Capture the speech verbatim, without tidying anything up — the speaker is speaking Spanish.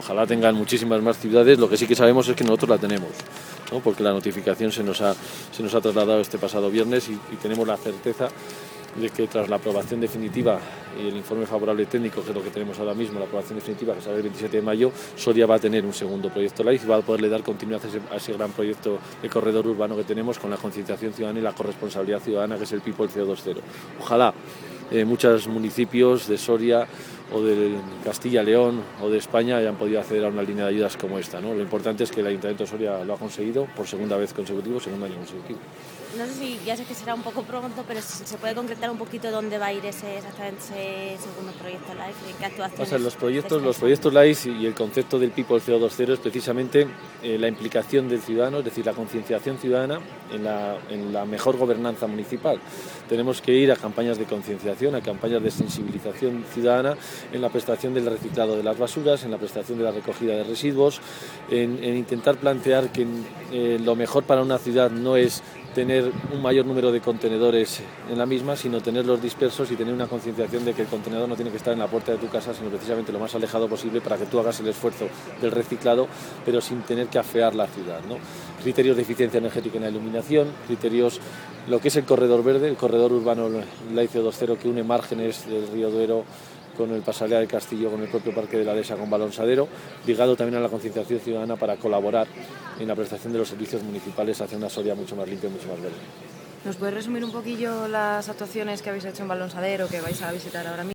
ojalá tengan muchísimas más ciudades. Lo que sí que sabemos es que nosotros la tenemos, ¿no? Porque la notificación se nos ha, se nos ha trasladado este pasado viernes y, y tenemos la certeza de que tras la aprobación definitiva y el informe favorable técnico, que es lo que tenemos ahora mismo, la aprobación definitiva, que sale el veintisiete de mayo, Soria va a tener un segundo proyecto LIFE y va a poderle dar continuidad a ese, a ese gran proyecto de corredor urbano que tenemos con la concienciación ciudadana y la corresponsabilidad ciudadana, que es el People C O dos cero. Ojalá eh, muchos municipios de Soria o de Castilla, León o de España hayan podido acceder a una línea de ayudas como esta, ¿no? Lo importante es que el Ayuntamiento de Soria lo ha conseguido por segunda vez consecutivo, segundo año consecutivo. No sé si, ya sé que será un poco pronto, pero si se puede concretar un poquito dónde va a ir ese, exactamente ese segundo proyecto LIFE, qué actuaciones. O sea, los proyectos, los proyectos LIFE y el concepto del People C O dos cero es precisamente eh, la implicación del ciudadano, es decir, la concienciación ciudadana en la, en la mejor gobernanza municipal. Tenemos que ir a campañas de concienciación, a campañas de sensibilización ciudadana en la prestación del reciclado de las basuras, en la prestación de la recogida de residuos, en, en intentar plantear que eh, lo mejor para una ciudad no es tener un mayor número de contenedores en la misma, sino tenerlos dispersos y tener una concienciación de que el contenedor no tiene que estar en la puerta de tu casa, sino precisamente lo más alejado posible para que tú hagas el esfuerzo del reciclado, pero sin tener que afear la ciudad, ¿no? Criterios de eficiencia energética en la iluminación, criterios, lo que es el corredor verde, el corredor urbano LIFE C O dos cero que une márgenes del río Duero con el Pasarela del Castillo, con el propio Parque de la Dehesa, con Balonsadero, ligado también a la concienciación ciudadana para colaborar en la prestación de los servicios municipales hacia una Soria mucho más limpia y mucho más verde. ¿Nos puedes resumir un poquillo las actuaciones que habéis hecho en Balonsadero, que vais a visitar ahora mismo?